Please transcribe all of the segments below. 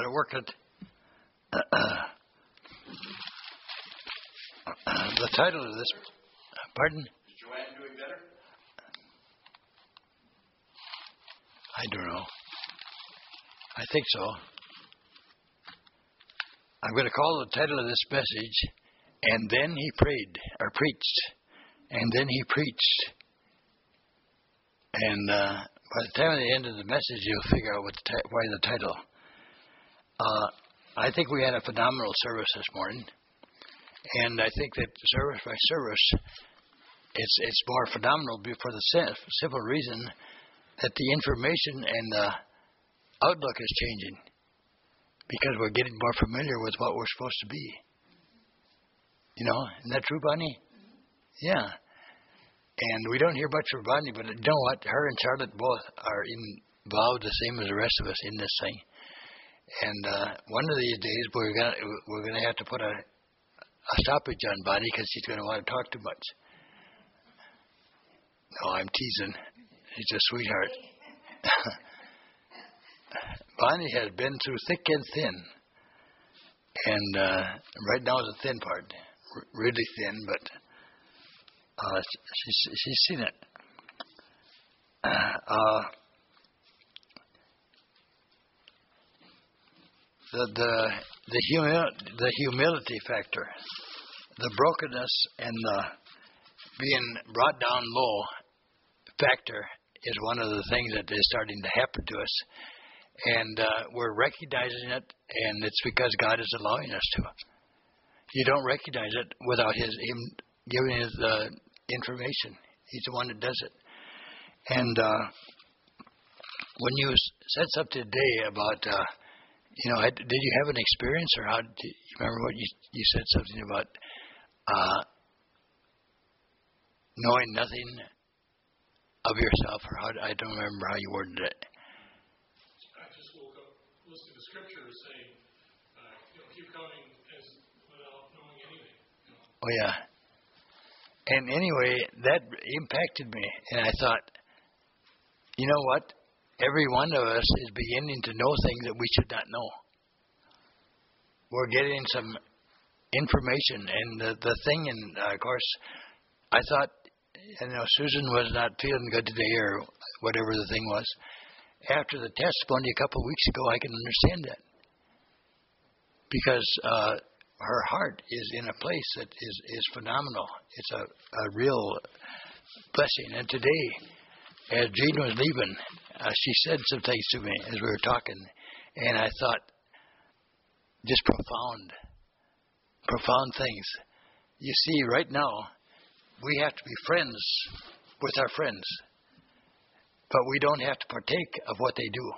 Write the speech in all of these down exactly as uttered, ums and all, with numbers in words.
Got to work it. The title of this, pardon? Is Joanne doing better? I don't know. I think so. I'm going to call the title of this message, And Then He Prayed, or Preached. And Then He Preached. And uh, by the time of the end of the message, you'll figure out what the ti- why the title. Uh, I think we had a phenomenal service this morning. And I think that service by service, it's it's more phenomenal for the simple reason that the information and the outlook is changing because we're getting more familiar with what we're supposed to be. You know, isn't that true, Bonnie? Yeah. And we don't hear much from Bonnie, but you know what? Her and Charlotte both are involved the same as the rest of us in this thing. And uh, one of these days we're gonna we're gonna have to put a a stoppage on Bonnie because she's going to want to talk too much. No, I'm teasing. She's a sweetheart. Bonnie has been through thick and thin. And uh, right now is the thin part. R- really thin, but uh, she's, she's seen it. Uh, the the the, humi- the humility factor, the brokenness and the being brought down low factor is one of the things that is starting to happen to us. And uh, we're recognizing it, and it's because God is allowing us to. You don't recognize it without his him giving us the information. He's the one that does it. And uh, when you said something today about, uh, you know, did you have an experience, or how did you remember what you you said something about uh, knowing nothing of yourself, or how I don't remember how you worded it. I just woke up listening to scripture saying, uh, you know, keep counting as without knowing anything. You know? Oh yeah. And anyway, that impacted me, and I thought, you know what? Every one of us is beginning to know things that we should not know. We're getting some information, and the the thing, and uh, of course, I thought, you know, Susan was not feeling good today, or whatever the thing was. After the testimony a couple of weeks ago, I can understand that, because uh, her heart is in a place that is, is phenomenal. It's a, a real blessing. And today, as Jean was leaving, uh, she said some things to me as we were talking, and I thought, just profound, profound things. You see, right now, we have to be friends with our friends, but we don't have to partake of what they do.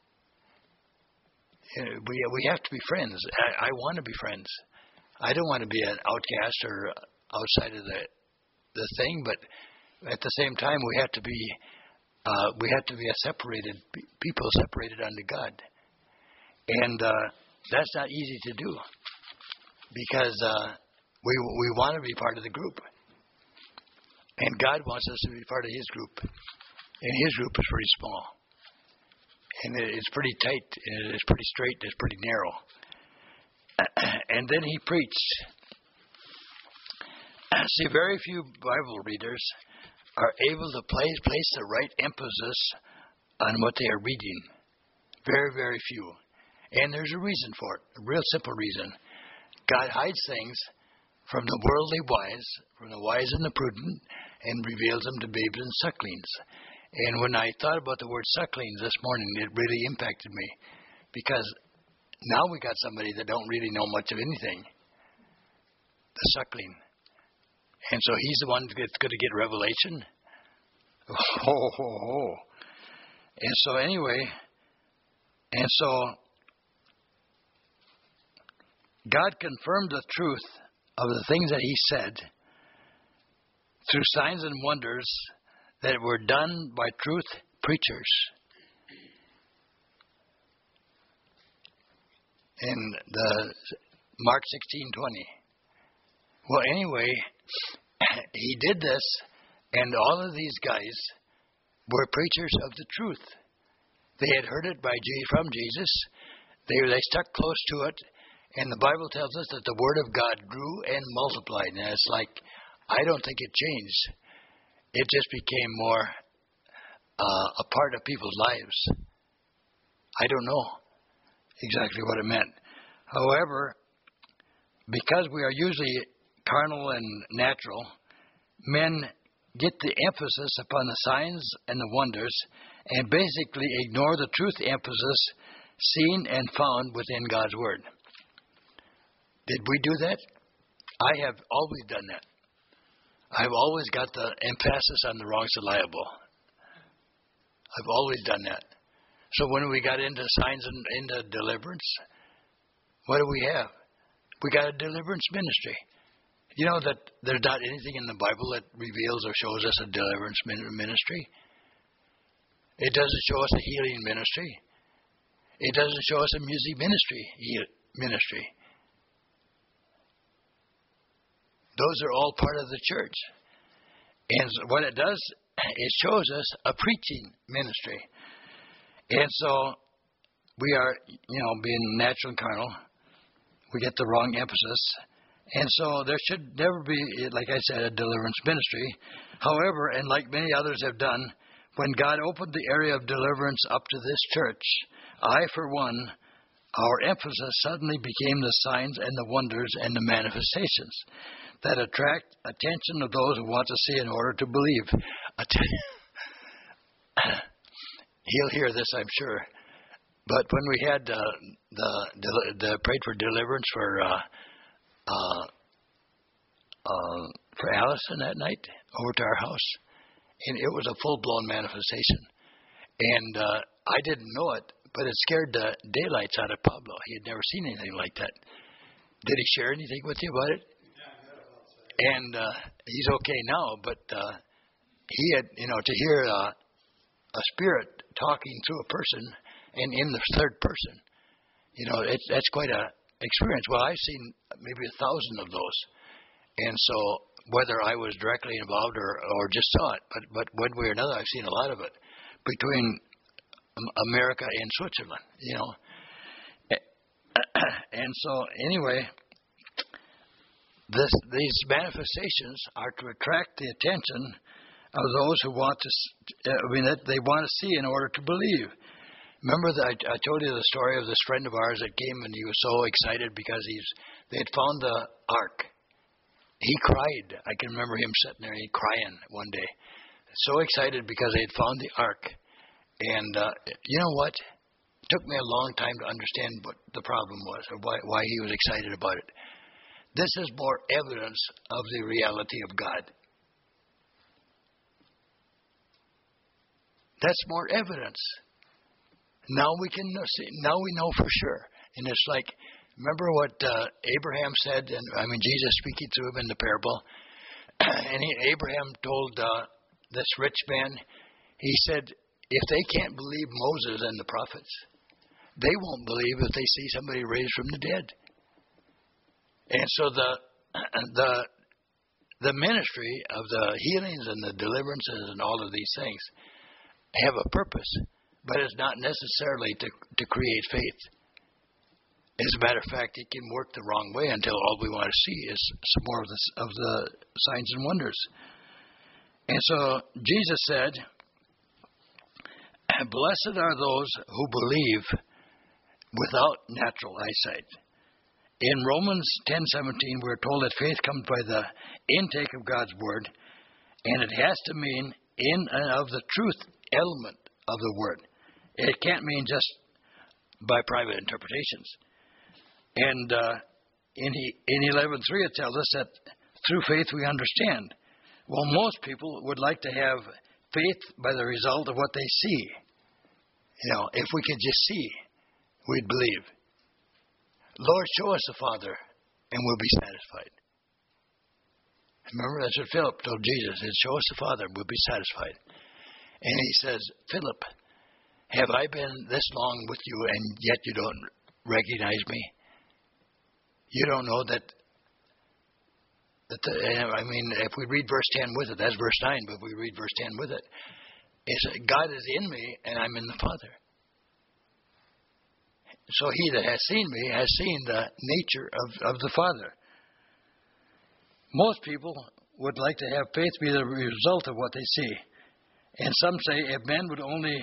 You know, we we have to be friends. I, I want to be friends. I don't want to be an outcast or outside of the the thing, but at the same time, we have to be uh, we have to be a separated people, separated unto God, and uh, that's not easy to do, because uh, we we want to be part of the group. And God wants us to be part of his group. And his group is pretty small. And it's pretty tight. And it's pretty straight. And it's pretty narrow. And then he preached. See, very few Bible readers are able to place, place the right emphasis on what they are reading. Very, very few. And there's a reason for it. A real simple reason. God hides things from the worldly wise, from the wise and the prudent, and reveals them to babes and sucklings. And when I thought about the word sucklings this morning, it really impacted me, because now we got somebody that don't really know much of anything, the suckling. And so he's the one that's going to get revelation. Oh, oh, oh. And so anyway, and so God confirmed the truth of the things that he said through signs and wonders that were done by truth preachers. In the Mark sixteen twenty. Well, anyway, he did this, and all of these guys were preachers of the truth. They had heard it by from Jesus. They they stuck close to it, and the Bible tells us that the Word of God grew and multiplied. And it's like, I don't think it changed. It just became more uh, a part of people's lives. I don't know exactly what it meant. However, because we are usually carnal and natural, men get the emphasis upon the signs and the wonders and basically ignore the truth emphasis seen and found within God's Word. Did we do that? I have always done that. I've always got the emphasis on the wrong syllable. I've always done that. So when we got into signs and into deliverance, what do we have? We got a deliverance ministry. You know that there's not anything in the Bible that reveals or shows us a deliverance ministry. It doesn't show us a healing ministry. It doesn't show us a music ministry. Ministry. Those are all part of the church. And what it does, it shows us a preaching ministry. And so we are, you know, being natural and carnal, we get the wrong emphasis. And so there should never be, like I said, a deliverance ministry. However, and like many others have done, when God opened the area of deliverance up to this church, I, for one, our emphasis suddenly became the signs and the wonders and the manifestations that attract attention of those who want to see in order to believe. He'll hear this, I'm sure. But when we had uh, the, the the prayed for deliverance for uh, uh, uh, for Allison that night over to our house, and it was a full blown manifestation, and uh, I didn't know it, but it scared the daylights out of Pablo. He had never seen anything like that. Did he share anything with you about it? And uh, he's okay now, but uh, he had, you know, to hear uh, a spirit talking through a person and in the third person, you know, it's, that's quite a experience. Well, I've seen maybe a thousand of those, and so whether I was directly involved or, or just saw it, but but one way or another, I've seen a lot of it between America and Switzerland, you know. And so anyway, this these manifestations are to attract the attention of those who want to, I mean, that they want to see in order to believe. Remember that I, I told you the story of this friend of ours that came and he was so excited because he's they had found the ark. He cried. I can remember him sitting there and crying one day, so excited because they had found the ark. And uh, you know what? It took me a long time to understand what the problem was or why why he was excited about it. This is more evidence of the reality of God. That's more evidence. Now we can see, now we know for sure. And it's like, remember what uh, Abraham said, and I mean Jesus speaking to him in the parable. And he, Abraham told uh, this rich man, he said, if they can't believe Moses and the prophets, they won't believe if they see somebody raised from the dead. And so the the the ministry of the healings and the deliverances and all of these things have a purpose, but it's not necessarily to, to create faith. As a matter of fact, it can work the wrong way until all we want to see is some more of the, of the signs and wonders. And so Jesus said, blessed are those who believe without natural eyesight. In Romans ten seventeen, we're told that faith comes by the intake of God's word, and it has to mean in and of the truth element of the word. It can't mean just by private interpretations. And uh, in in eleven three, it tells us that through faith we understand. Well, most people would like to have faith by the result of what they see. You know, if we could just see, we'd believe. Lord, show us the Father, and we'll be satisfied. Remember, that's what Philip told Jesus. He said, show us the Father, and we'll be satisfied. And he says, Philip, have I been this long with you, and yet you don't recognize me? You don't know that, that the, I mean, if we read verse ten with it, that's verse nine, but if we read verse ten with it, it's God is in me, and I'm in the Father. So he that has seen me has seen the nature of, of the Father. Most people would like to have faith be the result of what they see. And some say if men would only,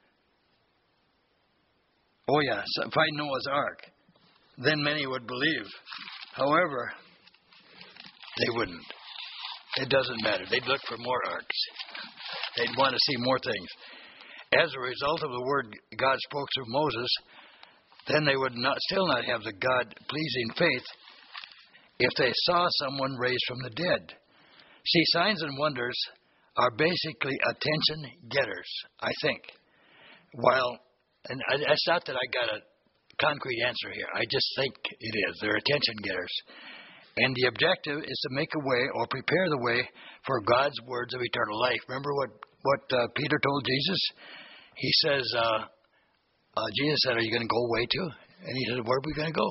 oh yeah, find Noah's Ark, then many would believe. However, they wouldn't. It doesn't matter. They'd look for more arks. They'd want to see more things. As a result of the word God spoke through Moses, then they would not, still not have the God-pleasing faith if they saw someone raised from the dead. See, signs and wonders are basically attention getters, I think. While, and I, it's not that I got a concrete answer here. I just think it is. They're attention getters. And the objective is to make a way or prepare the way for God's words of eternal life. Remember what, what uh, Peter told Jesus? He says, uh, uh, Jesus said, are you going to go away too? And he said, where are we going to go?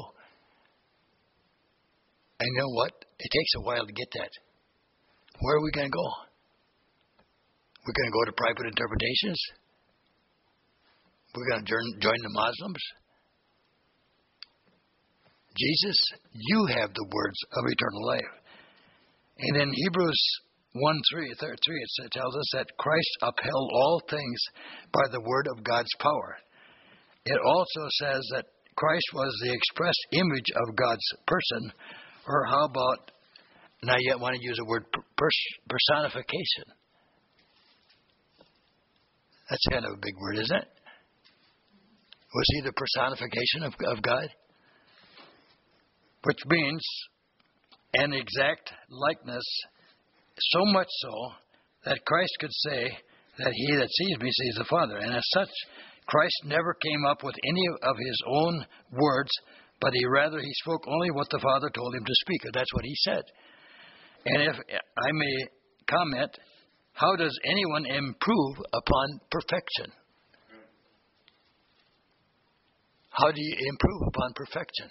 And you know what? It takes a while to get that. Where are we going to go? We're going to go to private interpretations? We're going to join, join the Muslims? Jesus, you have the words of eternal life. And in Hebrews one three, it tells us that Christ upheld all things by the word of God's power. It also says that Christ was the express image of God's person, or how about, now you want to use the word pers- personification. That's kind of a big word, isn't it? Was he the personification of, of God? Which means an exact likeness, so much so that Christ could say that he that sees me sees the Father. And as such, Christ never came up with any of his own words, but he rather he spoke only what the Father told him to speak. That's what he said. And if I may comment, how does anyone improve upon perfection? How do you improve upon perfection?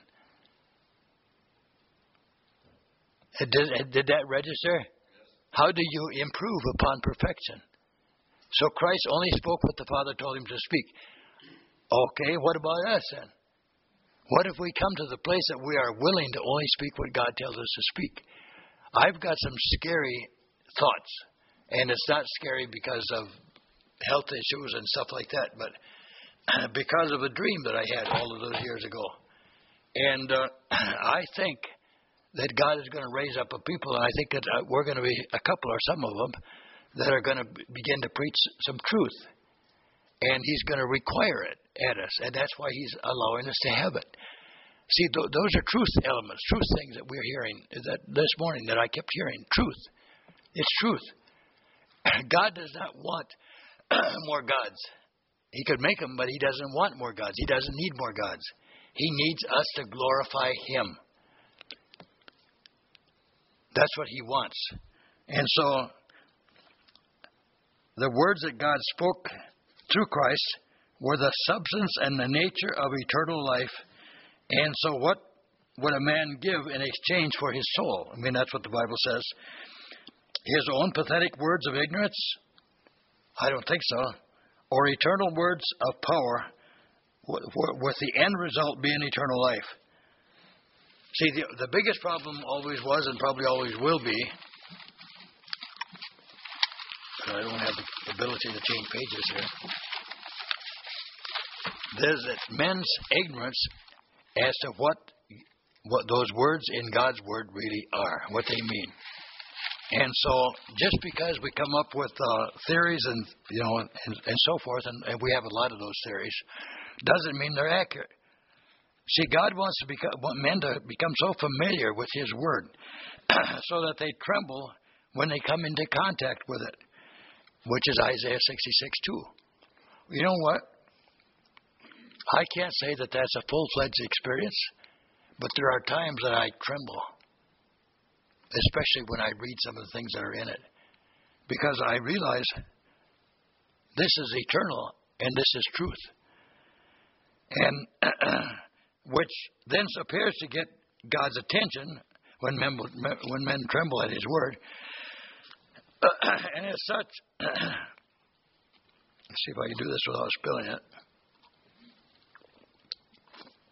Did, did that register? Yes. How do you improve upon perfection? So Christ only spoke what the Father told him to speak. Okay, what about us then? What if we come to the place that we are willing to only speak what God tells us to speak? I've got some scary thoughts, and it's not scary because of health issues and stuff like that, but because of a dream that I had all of those years ago. And uh, I think that God is going to raise up a people, and I think that uh, we're going to be a couple or some of them that are going to begin to preach some truth. And he's going to require it at us, and that's why he's allowing us to have it. See, th- those are truth elements, truth things that we're hearing that this morning that I kept hearing. Truth. It's truth. God does not want more gods. He could make them, but he doesn't want more gods. He doesn't need more gods. He needs us to glorify him. That's what he wants. And so, the words that God spoke through Christ were the substance and the nature of eternal life. And so what would a man give in exchange for his soul? I mean, that's what the Bible says. His own pathetic words of ignorance? I don't think so. Or eternal words of power, with the end result being eternal life. See, the, the biggest problem always was and probably always will be, but I don't have the ability to change pages here, there's that men's ignorance as to what what those words in God's Word really are, what they mean. And so just because we come up with uh, theories and, you know, and, and so forth, and, and we have a lot of those theories, doesn't mean they're accurate. See, God wants to become, want men to become so familiar with his word so that they tremble when they come into contact with it, which is Isaiah sixty-six two. You know what? I can't say that that's a full-fledged experience, but there are times that I tremble, especially when I read some of the things that are in it, because I realize this is eternal and this is truth. And which then appears to get God's attention when men, when men tremble at his word. And as such, let's see if I can do this without spilling it.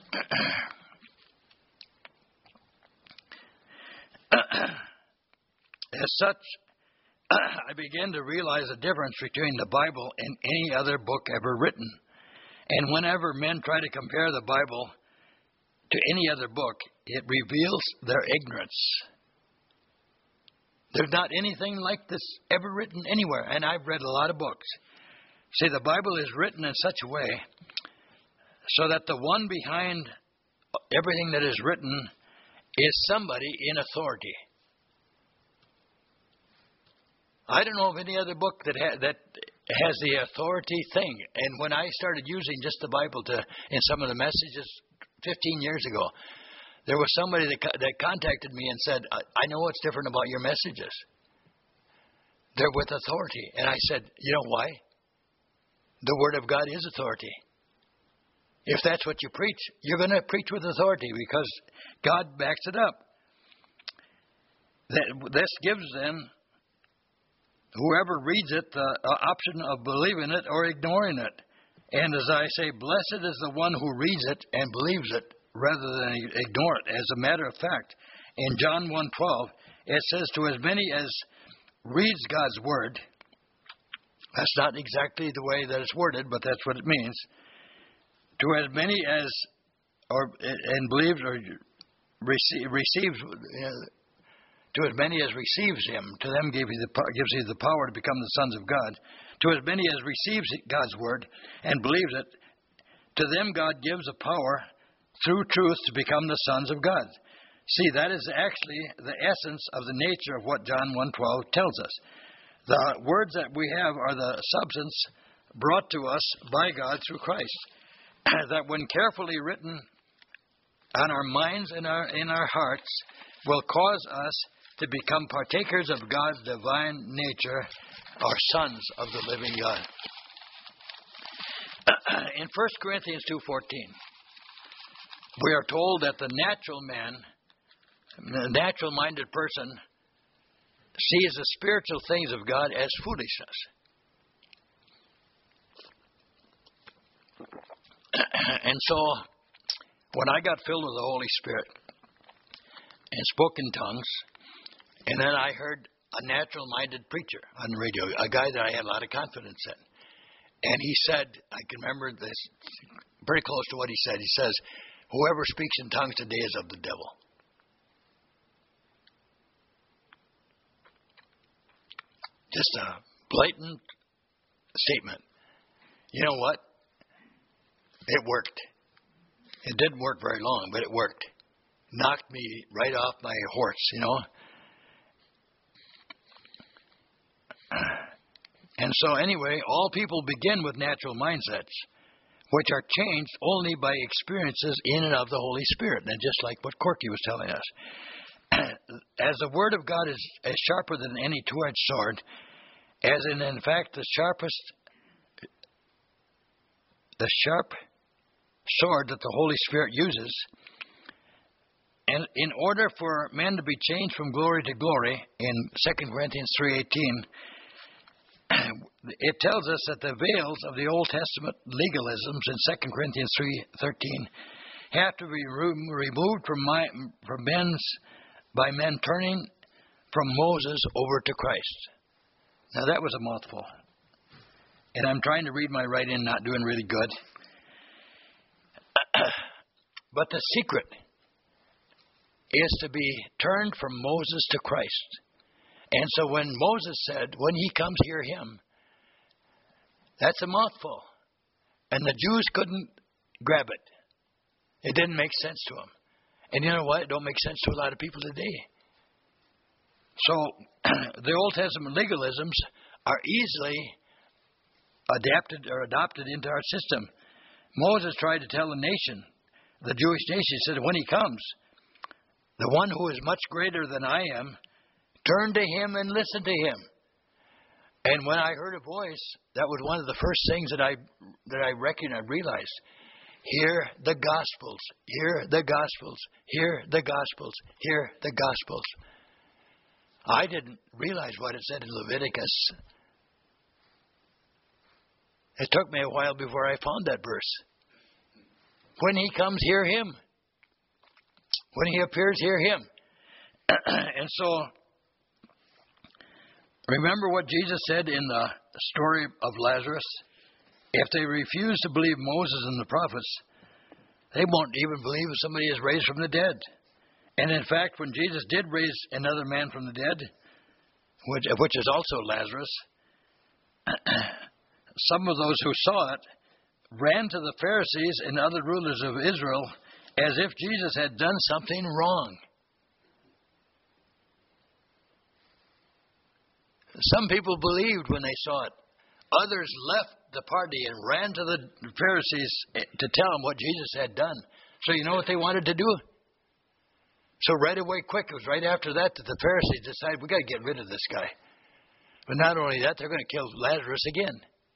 As such, I began to realize the difference between the Bible and any other book ever written. And whenever men try to compare the Bible to any other book, it reveals their ignorance. There's not anything like this ever written anywhere, and I've read a lot of books. See, the Bible is written in such a way so that the one behind everything that is written is somebody in authority. I don't know of any other book that ha- that has the authority thing. And when I started using just the Bible to in some of the messages fifteen years ago, there was somebody that co- that contacted me and said, I-, I know what's different about your messages. They're with authority. And I said, you know why? The Word of God is authority. If that's what you preach, you're going to preach with authority because God backs it up. That, this gives them, whoever reads it, the option of believing it or ignoring it. And as I say, blessed is the one who reads it and believes it rather than ignore it. As a matter of fact, in John one twelve, it says, to as many as reads God's Word, that's not exactly the way that it's worded, but that's what it means. To as many as, or and believes or receive, receives, uh, to as many as receives Him, to them give he the, gives He the power to become the sons of God. To as many as receives God's Word and believes it, to them God gives a power through truth to become the sons of God. See, that is actually the essence of the nature of what John one twelve tells us. The words that we have are the substance brought to us by God through Christ, that when carefully written on our minds and our, in our hearts, will cause us to become partakers of God's divine nature, or sons of the living God. In First Corinthians two fourteen, we are told that the natural man, the natural-minded person, sees the spiritual things of God as foolishness. And so, when I got filled with the Holy Spirit and spoke in tongues, and then I heard a natural-minded preacher on the radio, a guy that I had a lot of confidence in. And he said, I can remember this pretty close to what he said. He says, whoever speaks in tongues today is of the devil. Just a blatant statement. You know what? It worked. It didn't work very long, but it worked. Knocked me right off my horse, you know. And so anyway, all people begin with natural mindsets, which are changed only by experiences in and of the Holy Spirit. And just like what Corky was telling us. As the Word of God is, is sharper than any two-edged sword, as in, in fact, the sharpest, the sharp sword that the Holy Spirit uses, and in order for men to be changed from glory to glory, in Second Corinthians three eighteen, it tells us that the veils of the Old Testament legalisms in Second Corinthians three thirteen have to be re- removed from, my, from men's by men turning from Moses over to Christ. Now that was a mouthful. And I'm trying to read my writing, not doing really good. But the secret is to be turned from Moses to Christ. And so when Moses said, when he comes, hear him, that's a mouthful. And the Jews couldn't grab it. It didn't make sense to them. And you know what? It don't make sense to a lot of people today. So the Old Testament legalisms are easily adapted or adopted into our system. Moses tried to tell the nation, the Jewish nation, he said, when he comes, the one who is much greater than I am, turn to him and listen to him. And when I heard a voice, that was one of the first things that I that I recognized, I realized. Hear the Gospels, hear the Gospels, hear the Gospels, hear the Gospels. I didn't realize what it said in Leviticus. It took me a while before I found that verse. When he comes, hear him. When he appears, hear him. And so, remember what Jesus said in the story of Lazarus? If they refuse to believe Moses and the prophets, they won't even believe if somebody is raised from the dead. And in fact, when Jesus did raise another man from the dead, which, which is also Lazarus, some of those who saw it ran to the Pharisees and other rulers of Israel as if Jesus had done something wrong. Some people believed when they saw it. Others left the party and ran to the Pharisees to tell them what Jesus had done. So you know what they wanted to do? So right away, quick, it was right after that that the Pharisees decided, we've got to get rid of this guy. But not only that, they're going to kill Lazarus again.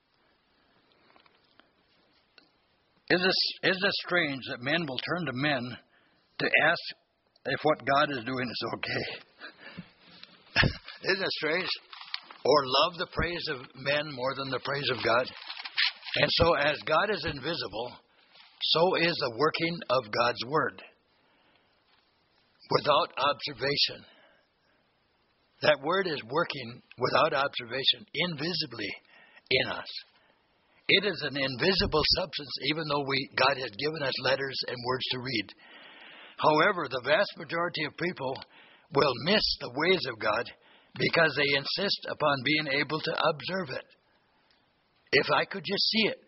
Is this, is this strange that men will turn to men to ask if what God is doing is okay? Isn't it strange? Or love the praise of men more than the praise of God. And so as God is invisible, so is the working of God's word. Without observation. That word is working without observation, invisibly in us. It is an invisible substance, even though we God has given us letters and words to read. However, the vast majority of people will miss the ways of God because they insist upon being able to observe it. If I could just see it.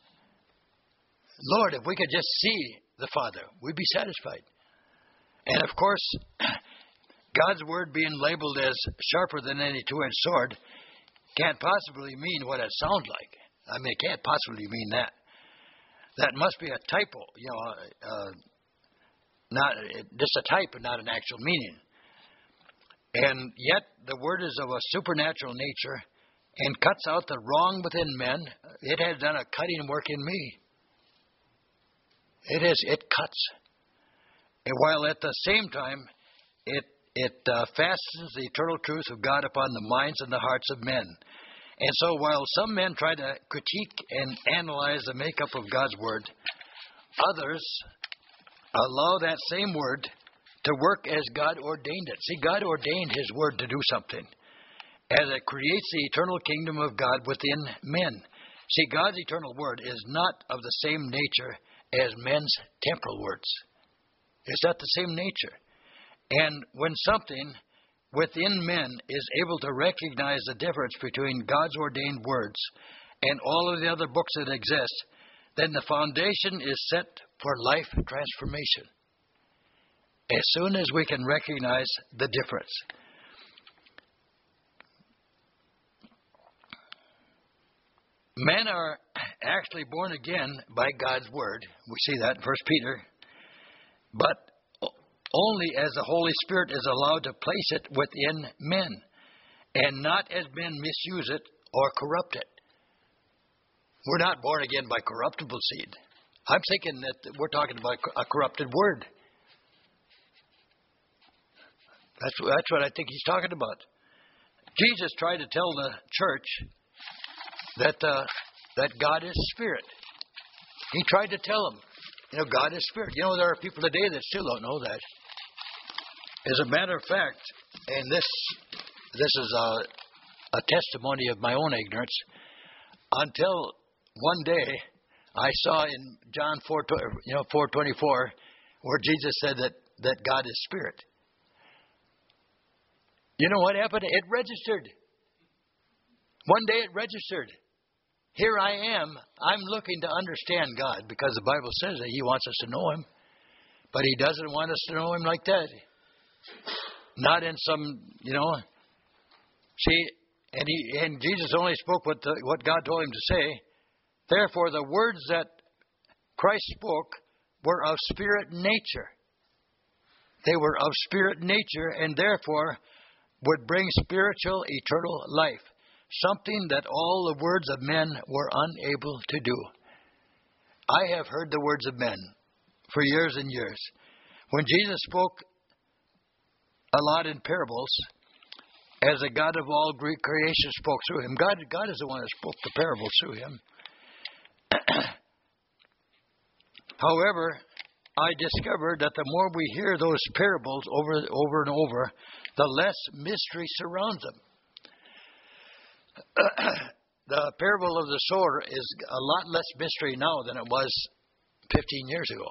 Lord, if we could just see the Father, we'd be satisfied. And of course, God's word being labeled as sharper than any two-edged sword can't possibly mean what it sounds like. I mean, it can't possibly mean that. That must be a typo, you know, uh, not just a type and not an actual meaning. And yet, the word is of a supernatural nature and cuts out the wrong within men. It has done a cutting work in me. It is. It cuts. And while at the same time, it it uh, fastens the eternal truth of God upon the minds and the hearts of men. And so while some men try to critique and analyze the makeup of God's word, others allow that same word to work as God ordained it. See, God ordained his word to do something, as it creates the eternal kingdom of God within men. See, God's eternal word is not of the same nature as men's temporal words. It's not the same nature. And when something within men is able to recognize the difference between God's ordained words and all of the other books that exist, then the foundation is set for life transformation. As soon as we can recognize the difference. Men are actually born again by God's word. We see that in First Peter. But only as the Holy Spirit is allowed to place it within men, and not as men misuse it or corrupt it. We're not born again by corruptible seed. I'm thinking that we're talking about a corrupted word. That's, that's what I think he's talking about. Jesus tried to tell the church that uh, that God is spirit. He tried to tell them, you know, God is spirit. You know, there are people today that still don't know that. As a matter of fact, and this this is a, a testimony of my own ignorance, until one day I saw in John four, you know, four twenty-four, where Jesus said that, that God is spirit. You know what happened? It registered. One day it registered. Here I am. I'm looking to understand God because the Bible says that he wants us to know him. But he doesn't want us to know him like that. Not in some, you know. See, and he and Jesus only spoke what the, what God told him to say. Therefore, the words that Christ spoke were of spirit nature. They were of spirit nature and therefore would bring spiritual eternal life. Something that all the words of men were unable to do. I have heard the words of men for years and years. When Jesus spoke a lot in parables, as the God of all Greek creation spoke through him, God, God is the one that spoke the parables through him. However, I discovered that the more we hear those parables over, over and over, the less mystery surrounds them. The parable of the sower is a lot less mystery now than it was fifteen years ago.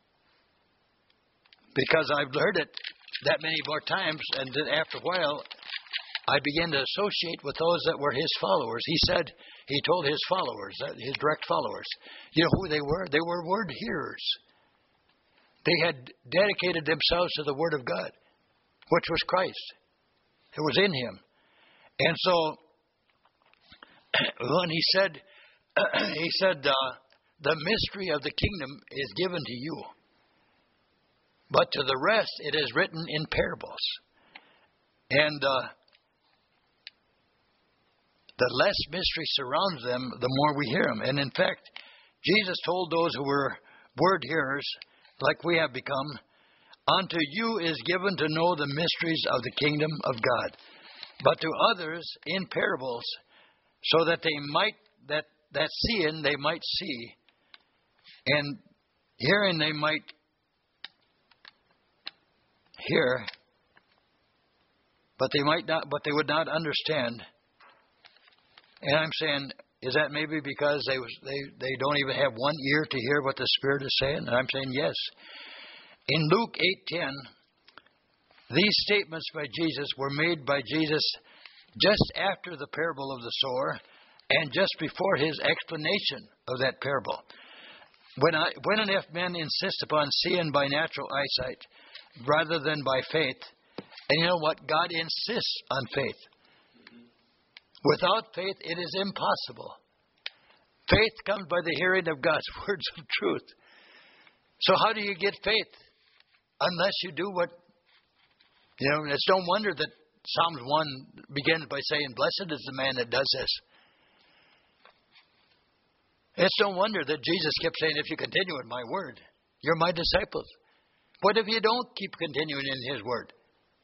Because I've heard it that many more times, and then after a while, I began to associate with those that were his followers. He said, he told his followers, his direct followers, you know who they were? They were word hearers. They had dedicated themselves to the Word of God, which was Christ. It was in him. And so, when he said, he said, uh, the mystery of the kingdom is given to you, but to the rest it is written in parables. And uh, the less mystery surrounds them, the more we hear them. And in fact, Jesus told those who were word hearers, like we have become, unto you is given to know the mysteries of the kingdom of God, but to others in parables, so that they might, that, that seeing they might see, and hearing they might hear, but they might not, but they would not understand. And I'm saying, is that maybe because they was they, they don't even have one ear to hear what the Spirit is saying? And I'm saying yes. In Luke eight ten, these statements by Jesus were made by Jesus just after the parable of the sower and just before his explanation of that parable. When, I, when and if men insist upon seeing by natural eyesight rather than by faith, and you know what? God insists on faith. Without faith, it is impossible. Faith comes by the hearing of God's words of truth. So how do you get faith? Unless you do what, you know, it's no wonder that Psalms one begins by saying, blessed is the man that does this. It's no wonder that Jesus kept saying, if you continue in my word, you're my disciples. What if you don't keep continuing in his word?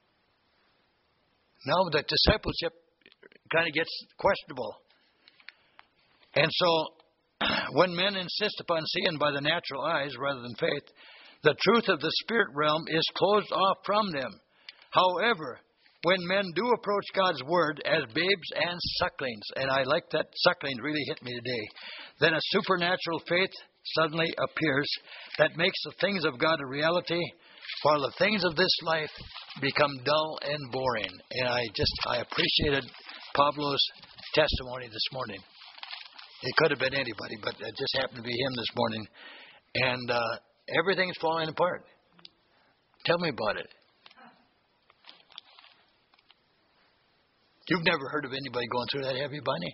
Now the discipleship kind of gets questionable. And so, when men insist upon seeing by the natural eyes rather than faith, the truth of the spirit realm is closed off from them. However, when men do approach God's word as babes and sucklings, and I like that sucklings really hit me today, then a supernatural faith suddenly appears that makes the things of God a reality, while the things of this life become dull and boring. And I just, I appreciated Pablo's testimony this morning. It could have been anybody, but it just happened to be him this morning. And uh, everything's falling apart. Tell me about it. You've never heard of anybody going through that, have you, Bunny?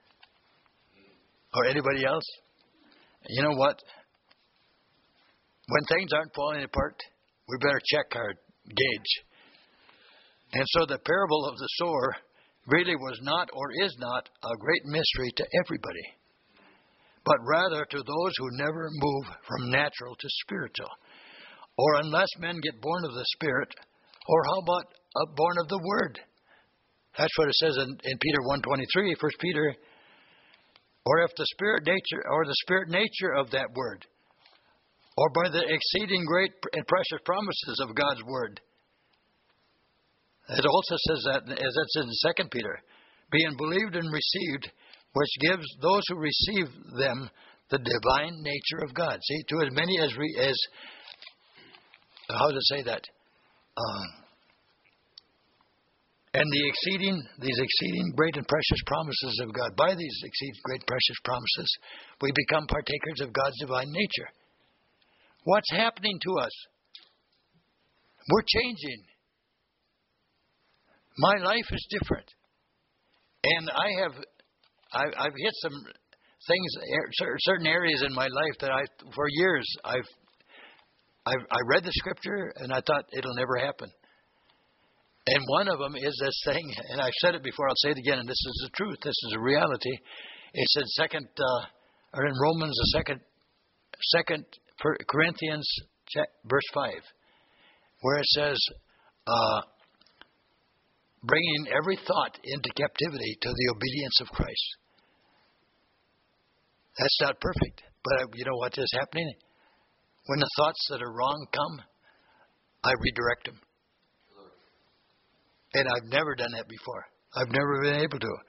Or anybody else? You know what? When things aren't falling apart, we better check our gauge. And so the parable of the sower really was not or is not a great mystery to everybody, but rather to those who never move from natural to spiritual, or unless men get born of the Spirit, or how about uh, born of the Word? That's what it says in, in Peter one twenty-three, First Peter. Or if the spirit nature, or the spirit nature of that word, or by the exceeding great and precious promises of God's word. It also says that, as that's in Second Peter, being believed and received, which gives those who receive them the divine nature of God. See, to as many as re, as how to say that. Um, And the exceeding, these exceeding great and precious promises of God. By these exceeding great precious promises, we become partakers of God's divine nature. What's happening to us? We're changing. My life is different. And I have, I, I've hit some things, certain areas in my life that I, for years, I've, I've, I read the scripture and I thought it'll never happen. And one of them is this thing, and I've said it before, I'll say it again, and this is the truth, this is a reality. It's in second, uh, or in Romans, the second, second Corinthians, verse five, where it says, uh, bringing every thought into captivity to the obedience of Christ. That's not perfect, but you know what is happening? when the thoughts that are wrong come, I redirect them. And I've never done that before. I've never been able to.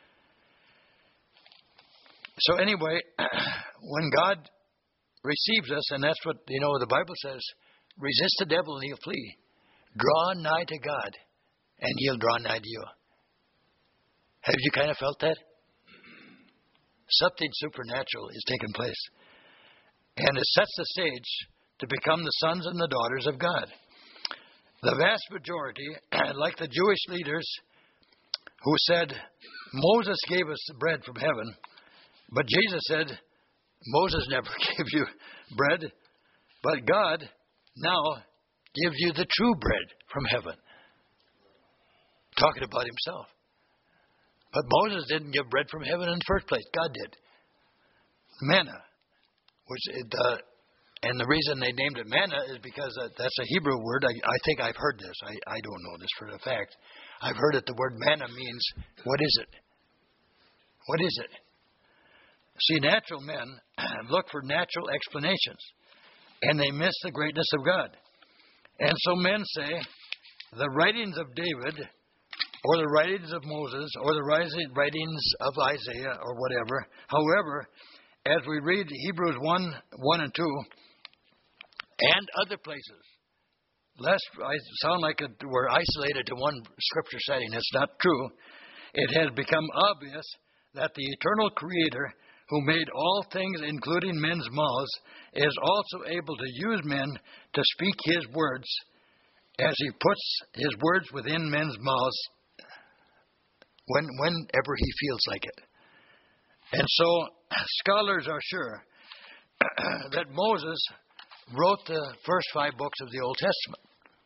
So anyway, when God receives us, and that's what, you know, the Bible says, resist the devil and he'll flee. Draw nigh to God, and he'll draw nigh to you. Have you kind of felt that? Something supernatural is taking place. And it sets the stage to become the sons and the daughters of God. The vast majority, like the Jewish leaders who said, Moses gave us bread from heaven, but Jesus said, Moses never gave you bread, but God now gives you the true bread from heaven. Talking about himself. But Moses didn't give bread from heaven in the first place. God did. Manna. Which it, uh, and the reason they named it manna is because uh, that's a Hebrew word. I, I think I've heard this. I, I don't know this for a fact. I've heard that the word manna means, what is it? What is it? See, natural men look for natural explanations, and they miss the greatness of God. And so men say, the writings of David, or the writings of Moses, or the writings of Isaiah, or whatever. However, as we read Hebrews one, one and two, and other places, lest I sound like it, we're isolated to one scripture setting. It's not true. It has become obvious that the eternal Creator, who made all things, including men's mouths, is also able to use men to speak His words, as He puts His words within men's mouths when, whenever He feels like it. And so, scholars are sure that Moses wrote the first five books of the Old Testament.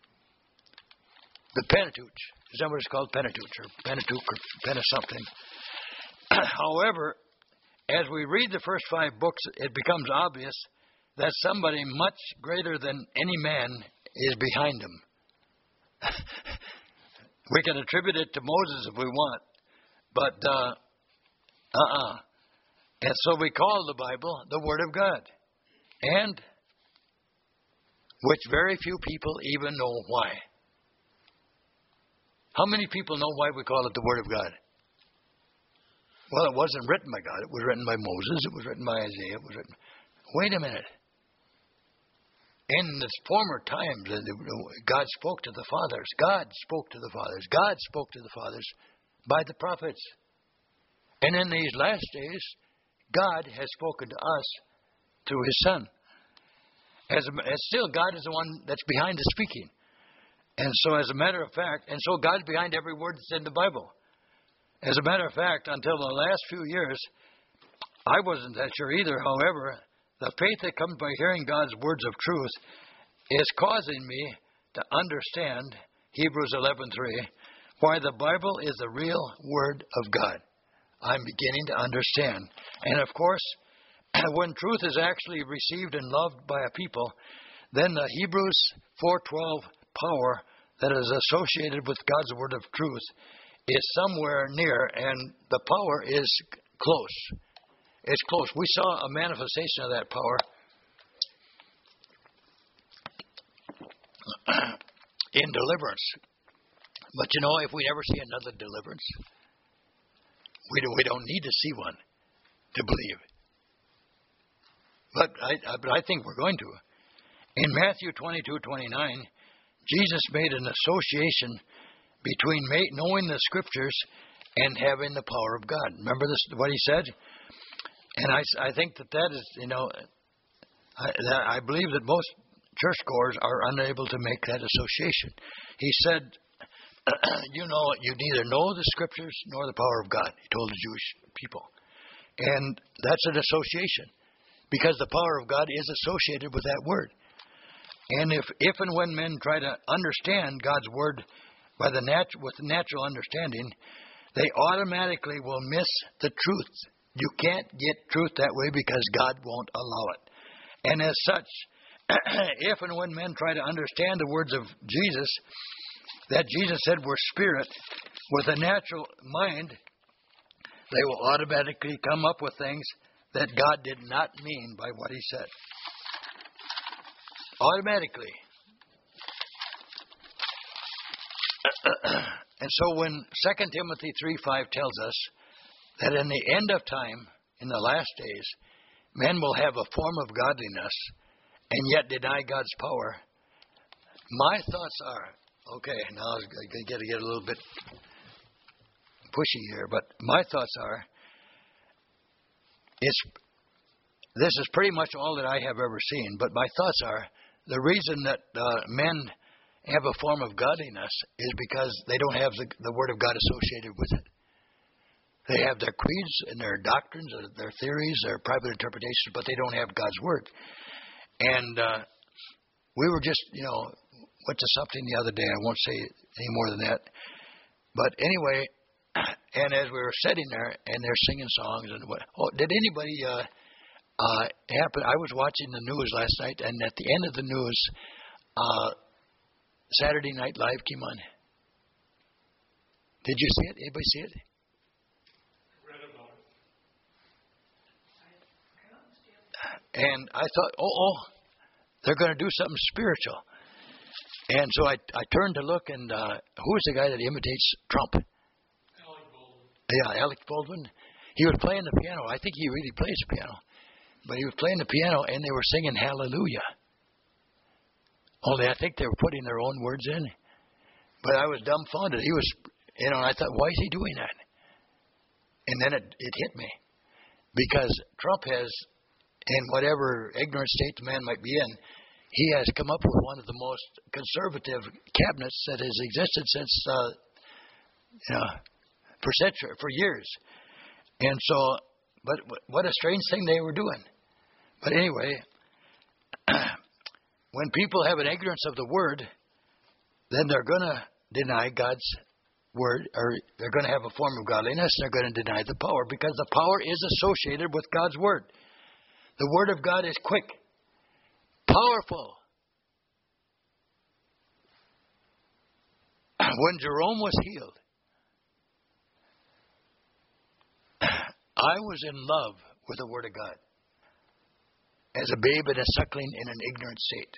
The Pentateuch. Is that what it's called? Pentateuch, or Pentateuch, or Penta something. However, as we read the first five books, it becomes obvious that somebody much greater than any man is behind them. We can attribute it to Moses if we want, but uh, uh-uh. And so we call the Bible the Word of God, and which very few people even know why. How many people know why we call it the Word of God? Well, it wasn't written by God. It was written by Moses. It was written by Isaiah. It was written. Wait a minute. In the former times, God spoke to the fathers. God spoke to the fathers. God spoke to the fathers by the prophets. And in these last days, God has spoken to us through His Son. As, a, as still, God is the one that's behind the speaking. And so, as a matter of fact, and so God's behind every word that's in the Bible. As a matter of fact, until the last few years, I wasn't that sure either. However, the faith that comes by hearing God's words of truth is causing me to understand Hebrews eleven three, why the Bible is the real Word of God. I'm beginning to understand. And of course, when truth is actually received and loved by a people, then the Hebrews four twelve power that is associated with God's word of truth is somewhere near, and the power is close. It's close. We saw a manifestation of that power in deliverance. But you know, if we ever see another deliverance, we don't, we don't need to see one to believe. But I, I, but I think we're going to. In Matthew twenty-two twenty-nine, Jesus made an association between knowing the Scriptures and having the power of God. Remember this, what He said? And I, I think that that is, you know, I, that I believe that most churchgoers are unable to make that association. He said, you know, you neither know the Scriptures nor the power of God, He told the Jewish people. And that's an association, because the power of God is associated with that word. And if, if and when men try to understand God's word by the nat- with natural understanding, they automatically will miss the truth. You can't get truth that way because God won't allow it. And as such, if and when men try to understand the words of Jesus, that Jesus said were spirit, with a natural mind, they will automatically come up with things that God did not mean by what He said. automatically. And so when Second Timothy three five tells us that in the end of time, in the last days, men will have a form of godliness and yet deny God's power, my thoughts are, okay, now I'm going to get a little bit pushy here, but my thoughts are, it's this is pretty much all that I have ever seen, but my thoughts are, the reason that uh, men have a form of godliness is because they don't have the, the Word of God associated with it. They have their creeds and their doctrines, their theories, their private interpretations, but they don't have God's Word. And uh, we were just, you know, went to something the other day. I won't say any more than that. But anyway, and as we were sitting there, and they're singing songs, and what? Oh, did anybody uh, uh, happen? I was watching the news last night, and at the end of the news, uh, Saturday Night Live came on. Did you see it? Anybody see it? Read about it. And I thought, oh, oh, they're going to do something spiritual. And so I I turned to look, and uh, who is the guy that imitates Trump? Alec Baldwin. Yeah, Alec Baldwin. He was playing the piano. I think he really plays the piano. But he was playing the piano, and they were singing Hallelujah. Only I think they were putting their own words in. But I was dumbfounded. He was, you know, and I thought, why is he doing that? And then it, it hit me. Because Trump has, in whatever ignorant state the man might be in, he has come up with one of the most conservative cabinets that has existed since, uh, you know, for century, for years. And so, but what a strange thing they were doing. But anyway, when people have an ignorance of the Word, then they're going to deny God's Word, or they're going to have a form of godliness, and they're going to deny the power, because the power is associated with God's Word. The Word of God is quick, powerful. When Jerome was healed, I was in love with the Word of God as a babe and a suckling in an ignorant state.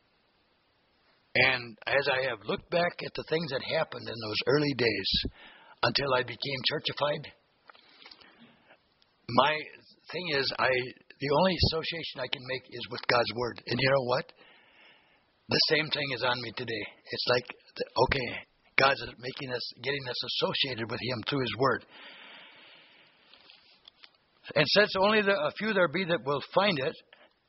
And as I have looked back at the things that happened in those early days until I became churchified, my thing is, I the only association I can make is with God's Word. And you know what? The same thing is on me today. It's like, okay, God's making us, getting us associated with Him through His Word. And since only the, a few there be that will find it,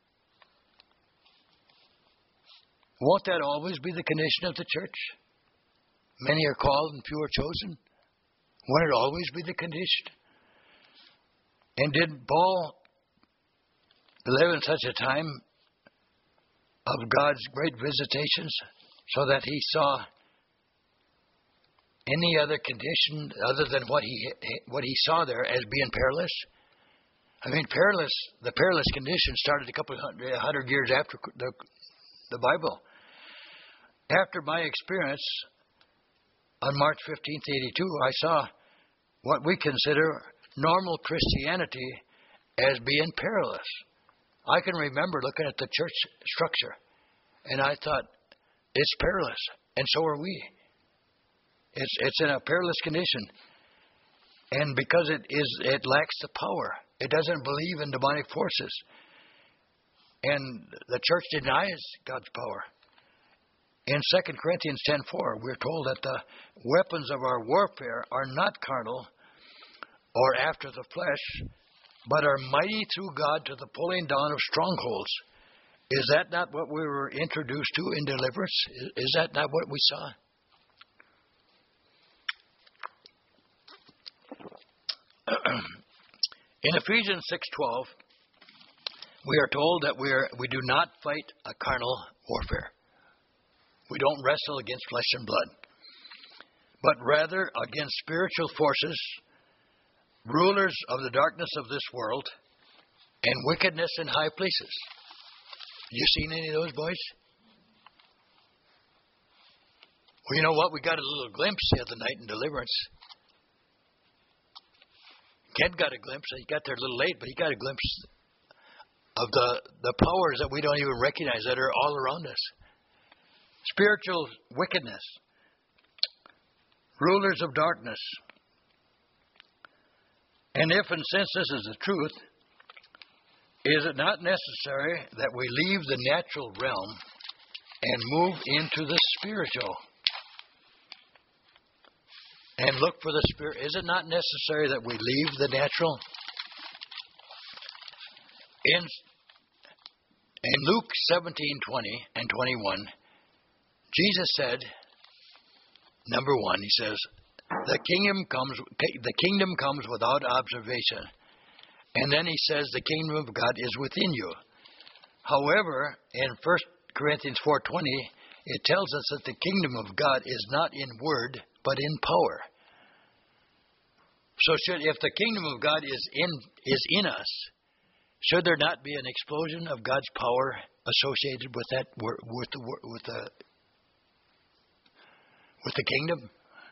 won't that always be the condition of the church? Many are called and few are chosen. Won't it always be the condition? And did Paul live in such a time of God's great visitations so that he saw any other condition other than what he what he saw there as being perilous? I mean, perilous. The perilous condition started a couple of hundred, hundred years after the the Bible. After my experience on March fifteenth, eighty-two, I saw what we consider normal Christianity as being perilous. I can remember looking at the church structure, and I thought, it's perilous, and so are we. It's it's in a perilous condition, and because it is, it lacks the power. It doesn't believe in demonic forces, and the church denies God's power. In Second Corinthians ten four, we're told that the weapons of our warfare are not carnal or after the flesh, but are mighty through God to the pulling down of strongholds. Is that not what we were introduced to in deliverance? Is that not what we saw? In Ephesians six twelve, we are told that we are we do not fight a carnal warfare. We don't wrestle against flesh and blood, but rather against spiritual forces, rulers of the darkness of this world, and wickedness in high places. You seen any of those, boys? Well, you know what? We got a little glimpse the other night in deliverance. Ken got a glimpse. He got there a little late, but he got a glimpse of the, the powers that we don't even recognize that are all around us. Spiritual wickedness, rulers of darkness. And if and since this is the truth, is it not necessary that we leave the natural realm and move into the spiritual and look for the spirit? Is it not necessary that we leave the natural? In, in Luke seventeen twenty and twenty-one, Jesus said, number one, he says, the kingdom comes the kingdom comes without observation. And then he says the kingdom of God is within you. However, in First Corinthians four twenty, it tells us that the kingdom of God is not in word, but in power. So should, if the kingdom of God is in is in us, should there not be an explosion of God's power associated with that with the with the with the kingdom?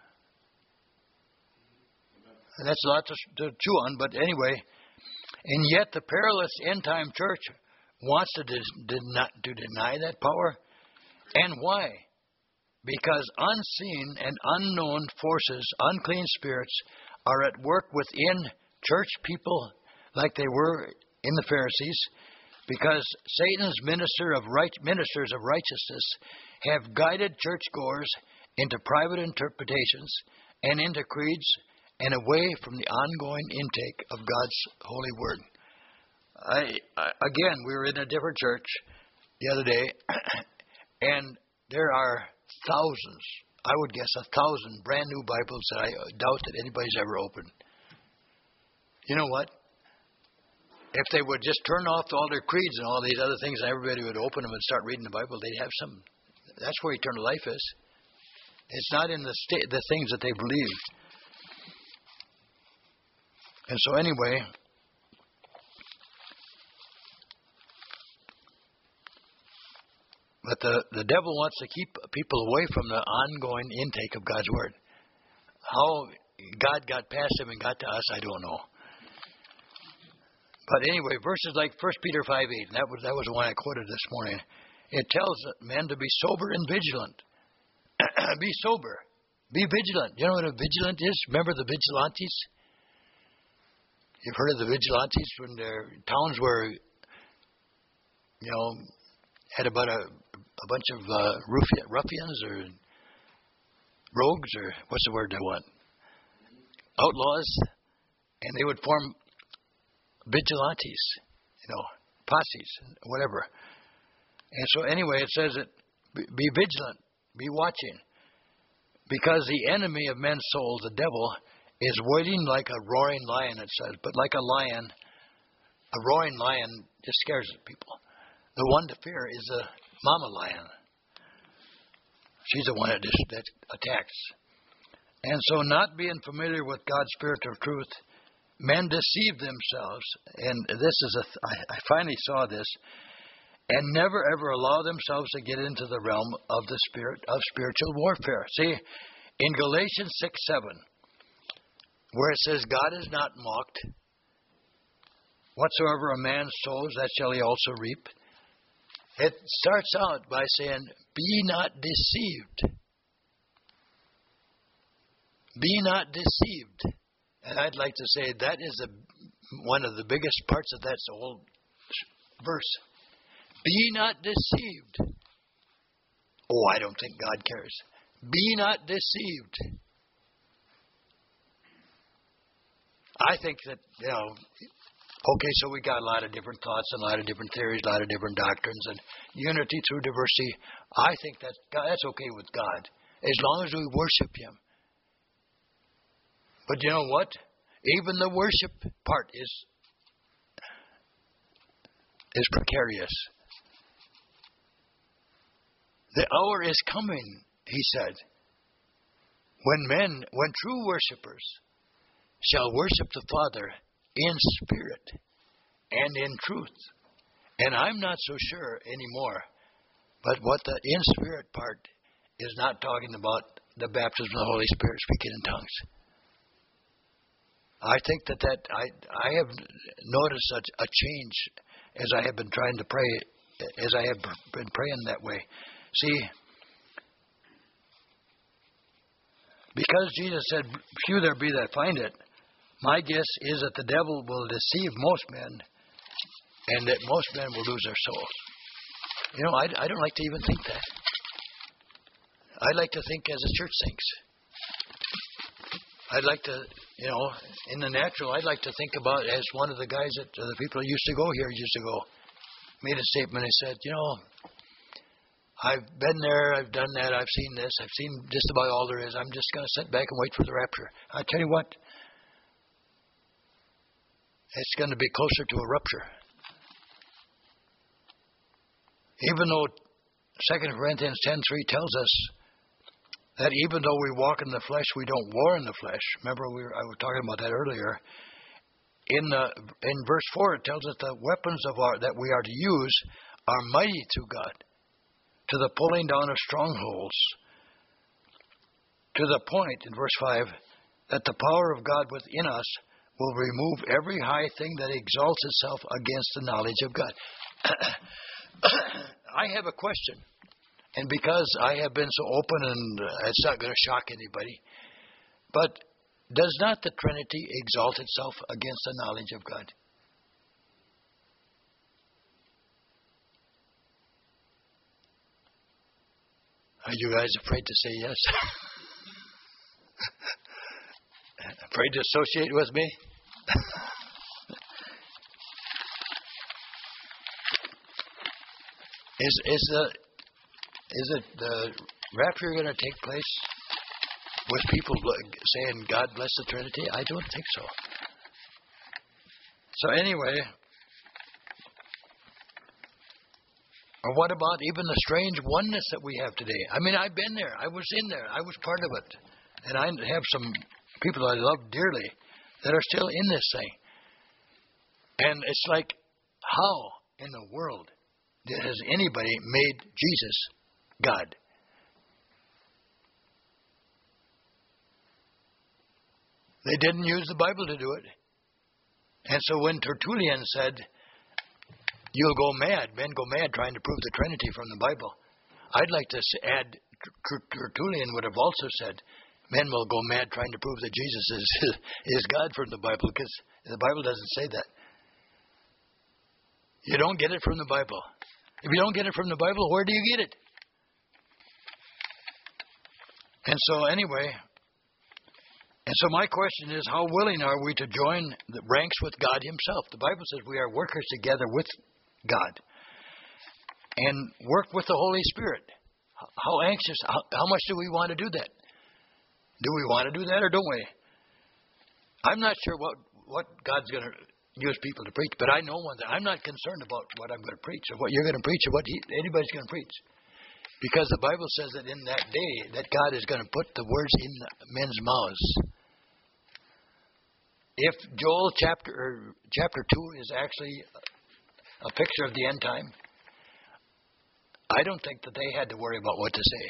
And that's a lot to, to chew on, but anyway. And yet the perilous end-time church wants to, de- de- not, to deny that power. And why? Because unseen and unknown forces, unclean spirits, are at work within church people like they were in the Pharisees. Because Satan's minister of right, ministers of righteousness have guided churchgoers into private interpretations and into creeds and away from the ongoing intake of God's holy word. I, I again, we were in a different church the other day, and there are thousands, I would guess a thousand brand new Bibles that I doubt that anybody's ever opened. You know what? If they would just turn off all their creeds and all these other things, and everybody would open them and start reading the Bible, they'd have some. That's where eternal life is. It's not in the sta- the things that they believe. And so anyway, but the, the devil wants to keep people away from the ongoing intake of God's word. How God got past him and got to us, I don't know. But anyway, verses like First Peter five eight, and that was that was the one I quoted this morning. It tells men to be sober and vigilant. Be sober. Be vigilant. You know what a vigilant is? Remember the vigilantes? You've heard of the vigilantes when their towns were, you know, had about a, a bunch of uh, ruffian, ruffians or rogues, or what's the word they want? Outlaws. And they would form vigilantes, you know, posses, whatever. And so anyway, it says that be vigilant, be watching, because the enemy of men's souls, the devil, is waiting like a roaring lion, it says. But like a lion, a roaring lion just scares people. The one to fear is the mama lion. She's the one that, just, that attacks. And so not being familiar with God's Spirit of truth, men deceive themselves. And this is a, I, I finally saw this. And never ever allow themselves to get into the realm of the spirit of spiritual warfare. See, in Galatians six seven, where it says, God is not mocked. Whatsoever a man sows, that shall he also reap. It starts out by saying, be not deceived. Be not deceived. And I'd like to say that is a, one of the biggest parts of that whole verse. Be not deceived. Oh, I don't think God cares. Be not deceived. I think that, you know, okay, so we got a lot of different thoughts and a lot of different theories, a lot of different doctrines, and unity through diversity. I think that that's okay with God, as long as we worship Him. But you know what? Even the worship part is is precarious. The hour is coming, he said, when men, when true worshipers shall worship the Father in spirit and in truth. And I'm not so sure anymore, but what the in spirit part is not talking about the baptism of the Holy Spirit speaking in tongues. I think that, that I I have noticed a, a change as I have been trying to pray, as I have been praying that way. See, because Jesus said, few there be that find it, my guess is that the devil will deceive most men, and that most men will lose their souls. You know, I, I don't like to even think that. I like to think as the church thinks. I'd like to, you know, in the natural, I'd like to think about as one of the guys that uh, the people who used to go here used to go, made a statement. He said, you know, I've been there, I've done that, I've seen this, I've seen just about all there is. I'm just going to sit back and wait for the rapture. I tell you what, it's going to be closer to a rupture. Even though Second Corinthians ten three tells us that even though we walk in the flesh, we don't war in the flesh. Remember, we were, I was talking about that earlier. In the in verse four, it tells us the weapons of our that we are to use are mighty through God, to the pulling down of strongholds. To the point, in verse five, that the power of God within us will remove every high thing that exalts itself against the knowledge of God. I have a question. And because I have been so open, and uh, it's not going to shock anybody, but does not the Trinity exalt itself against the knowledge of God? Are you guys afraid to say yes? Afraid to associate with me? is is the Is it the rapture going to take place with people saying, God bless the Trinity? I don't think so. So anyway, or what about even the strange oneness that we have today? I mean, I've been there. I was in there. I was part of it. And I have some people I love dearly that are still in this thing. And it's like, how in the world has anybody made Jesus God? They didn't use the Bible to do it. And so when Tertullian said, you'll go mad, men go mad trying to prove the Trinity from the Bible, I'd like to add, Tertullian would have also said, men will go mad trying to prove that Jesus is, is God from the Bible, because the Bible doesn't say that. You don't get it from the Bible. If you don't get it from the Bible, where do you get it? And so anyway, and so my question is, how willing are we to join the ranks with God himself? The Bible says we are workers together with God and work with the Holy Spirit. How anxious, how, how much do we want to do that? Do we want to do that or don't we? I'm not sure what, what God's going to use people to preach, but I know one thing. I'm not concerned about what I'm going to preach or what you're going to preach or what he, anybody's going to preach. Because the Bible says that in that day that God is going to put the words in men's mouths. If Joel chapter or chapter two is actually a picture of the end time, I don't think that they had to worry about what to say.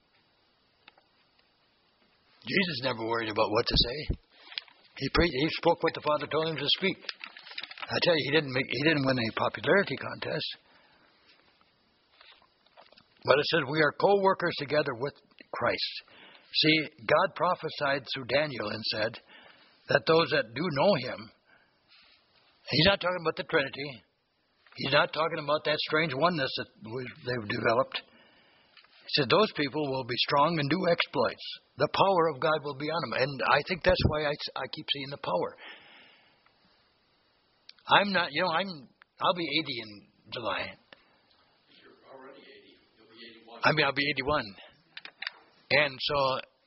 Jesus never worried about what to say. He pre- he spoke what the Father told him to speak. I tell you, he didn't make, he didn't win any popularity contest. But it says we are co-workers together with Christ. See, God prophesied through Daniel and said that those that do know him, he's not talking about the Trinity. He's not talking about that strange oneness that they've developed. He said those people will be strong and do exploits. The power of God will be on them. And I think that's why I, I keep seeing the power. I'm not, you know, I'm, I'll be eighty in July. I mean, I'll be eighty-one. And so,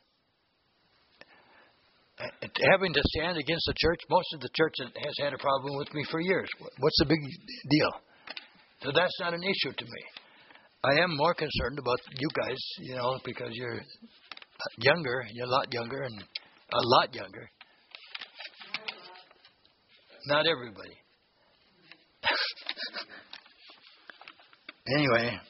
uh, having to stand against the church, most of the church has had a problem with me for years. What's the big deal? So that's not an issue to me. I am more concerned about you guys, you know, because you're younger, you're a lot younger, and a lot younger. Not everybody. Anyway.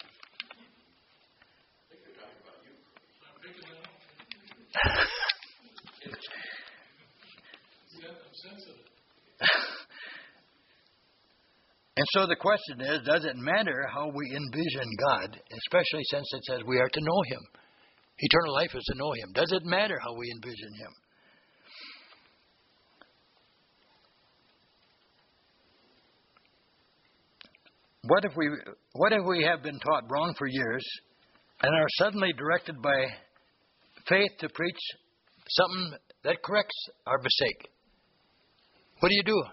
And so the question is, does it matter how we envision God, especially since it says we are to know Him? Eternal life is to know Him. Does it matter how we envision Him? What if we what if we have been taught wrong for years and are suddenly directed by faith to preach something that corrects our mistake? What do you do?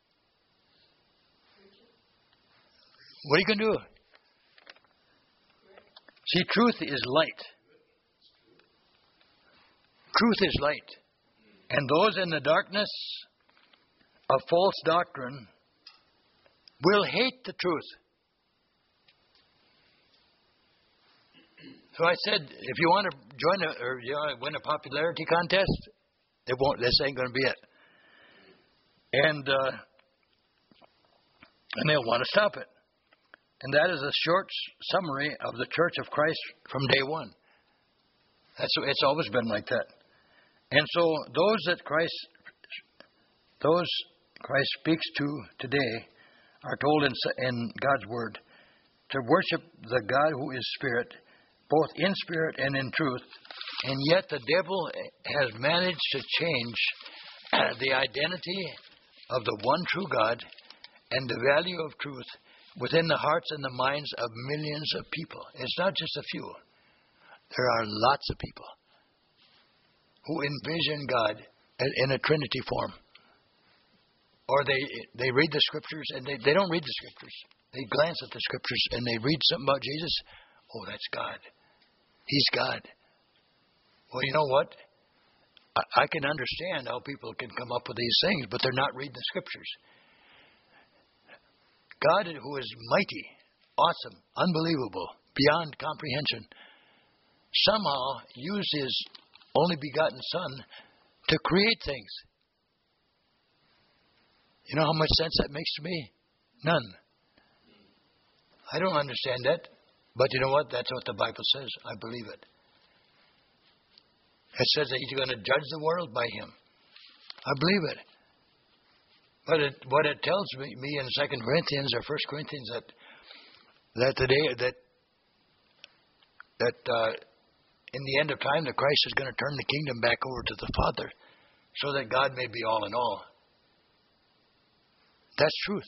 What are you going to do? See, truth is light. Truth is light. And those in the darkness of false doctrine will hate the truth. So I said, if you want to join a, or you want to win a popularity contest, it won't. This ain't going to be it. And uh, and they'll want to stop it. And that is a short summary of the Church of Christ from day one. That's it's always been like that. And so those that Christ, those Christ speaks to today, are told in, in God's Word to worship the God who is Spirit, both in spirit and in truth. And yet the devil has managed to change the identity of the one true God and the value of truth within the hearts and the minds of millions of people. It's not just a few. There are lots of people who envision God in a Trinity form. Or they they read the Scriptures, and they, they don't read the Scriptures. They glance at the Scriptures, and they read something about Jesus. Oh, that's God. He's God. Well, you know what? I, I can understand how people can come up with these things, but they're not reading the Scriptures. God, who is mighty, awesome, unbelievable, beyond comprehension, somehow used His only begotten Son to create things. You know how much sense that makes to me? None. I don't understand that. But you know what? That's what the Bible says. I believe it. It says that He's going to judge the world by Him. I believe it. But it, what it tells me, me in Second Corinthians or First Corinthians that that today that that uh, in the end of time, the Christ is going to turn the kingdom back over to the Father, so that God may be all in all. That's truth.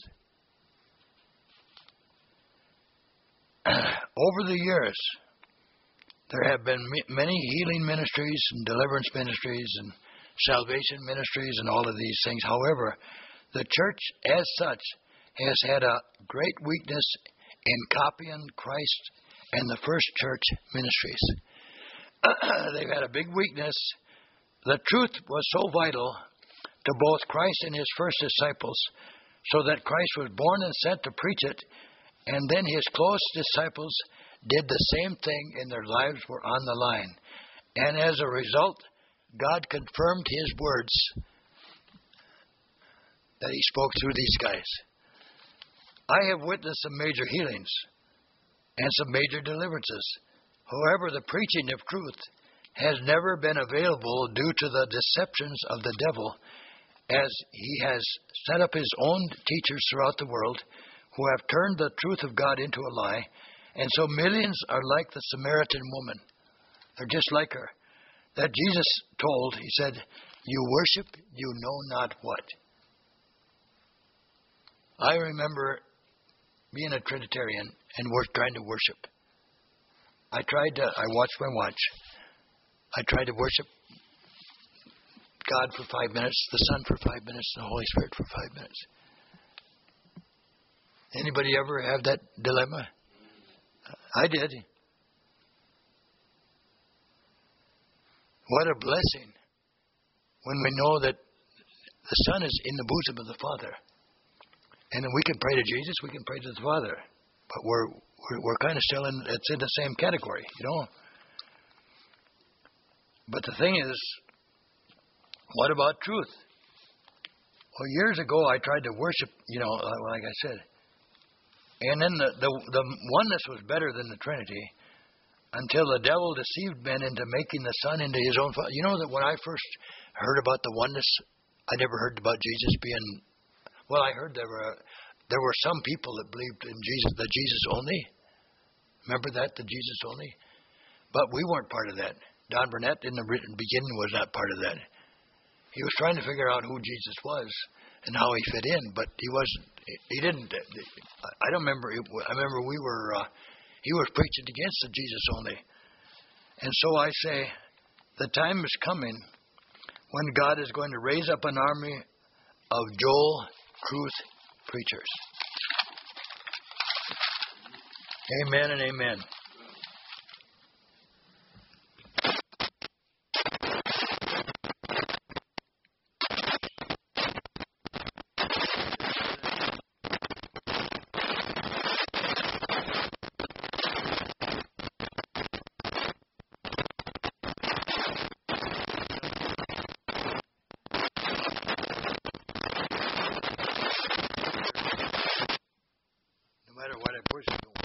Over the years, there have been many healing ministries and deliverance ministries and salvation ministries and all of these things. However, the church as such has had a great weakness in copying Christ and the first church ministries. They've had a big weakness. The truth was so vital to both Christ and His first disciples, so that Christ was born and sent to preach it, and then His close disciples did the same thing, and their lives were on the line. And as a result, God confirmed His words that He spoke through these guys. I have witnessed some major healings and some major deliverances. However, the preaching of truth has never been available due to the deceptions of the devil, as he has set up his own teachers throughout the world who have turned the truth of God into a lie. And so millions are like the Samaritan woman. They're just like her. That Jesus told, He said, "You worship, you know not what." I remember being a Trinitarian and we're trying to worship. I tried to, I watched my watch. I tried to worship God for five minutes, the Son for five minutes, the Holy Spirit for five minutes. Anybody ever have that dilemma? I did. What a blessing when we know that the Son is in the bosom of the Father. And we can pray to Jesus, we can pray to the Father. But we're we're, we're kind of still in, it's in the same category, you know. But the thing is, what about truth? Well, years ago I tried to worship, you know, like I said. And then the, the, the oneness was better than the Trinity until the devil deceived men into making the Son into His own Father. You know that when I first heard about the oneness, I never heard about Jesus being, well, I heard there were there were some people that believed in Jesus, the Jesus only. Remember that, the Jesus only? But we weren't part of that. Don Burnett in the beginning was not part of that. He was trying to figure out who Jesus was and how he fit in, but he wasn't. He didn't. I don't remember. I remember we were. Uh, he was preaching against the Jesus only, and so I say, the time is coming when God is going to raise up an army of Joel truth preachers. Amen and amen. No matter what I push,